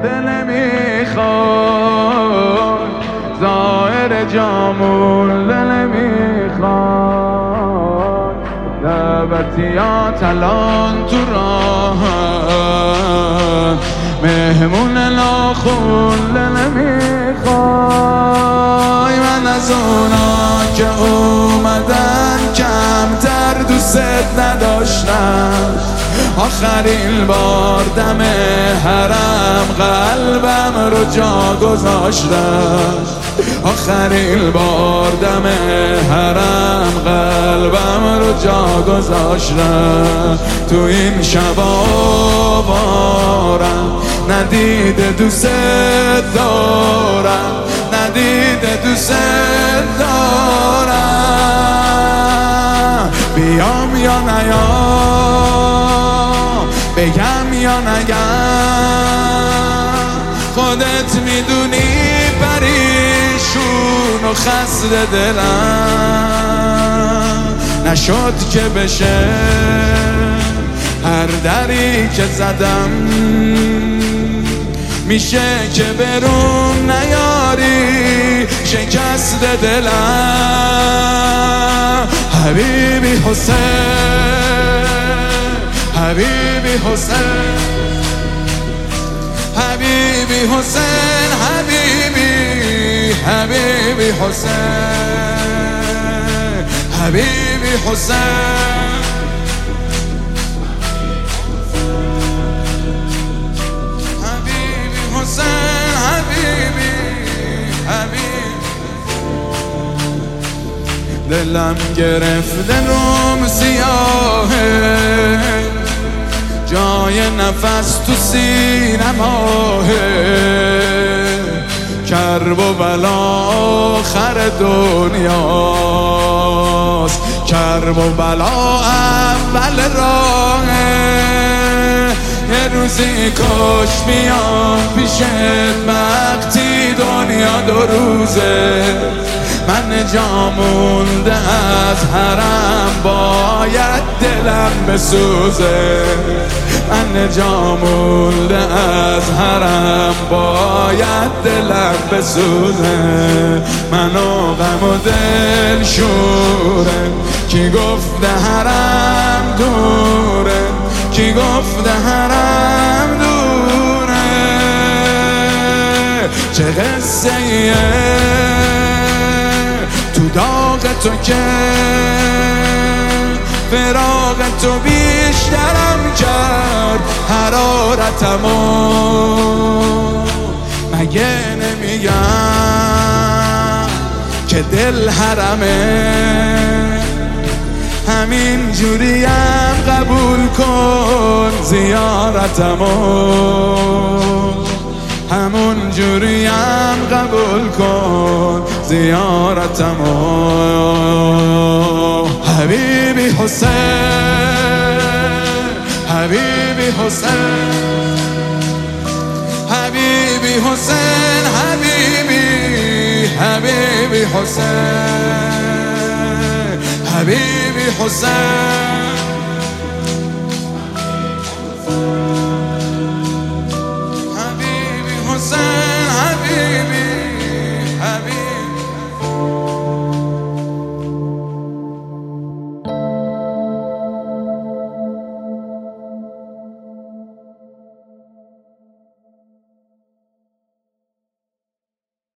دل میخواد، ظاهر جامون دل میخواد، دعوتیات الان تو راه، مهمون ناخون دل میخوای. من از اونا که اومدن کمتر دوست نداشتم، آخرین بار دم حرم قلبم رو جا گذاشتم، آخرین بار دم حرم قلبم رو جا گذاشتم. تو این شبا بارم ندیده دوست دارم، ندیده دوست دارم. بیام یا نیام، بگم یا نگم، خودت میدونی پریشون و خسته دلم. نشد که بشه هر دری که زدم، میشه که برون نیاری شکست دلم. حبیبی حسین، حبیبی حسین، حبیبی حسین، حبیبی، حبیبی حسین، حبیبی حسین. حبیبی حسین، حبیبی، حبیبی. دلم گرفته روم سیاهه، جای نفس تو سینم آهه. کرب و بلا آخر دنیاست، کرب و بلا اول راهه. یه روزی کاش بیام پیشت وقتی دنیا دو روزه. من جا مونده از حرم باید دلم بسوزه، من جا مونده از حرم باید دلم بسوزه. منو غم و دل شوره، کی گفته حرم دوره، کی گفته حرم دوره. چه قصه ایه تو داغ تو که فراق تو بیشترم کرد حرارتمو. مگه نمیگم که دل حرمه، همین جوریم قبول کن زیارتمو، همون جوریم قبول کن زیارتمو. حبیبی حسین، حبیبی حسین، حبیبی حسین، حبیبی، حبیبی حسین، حبیبی حسین.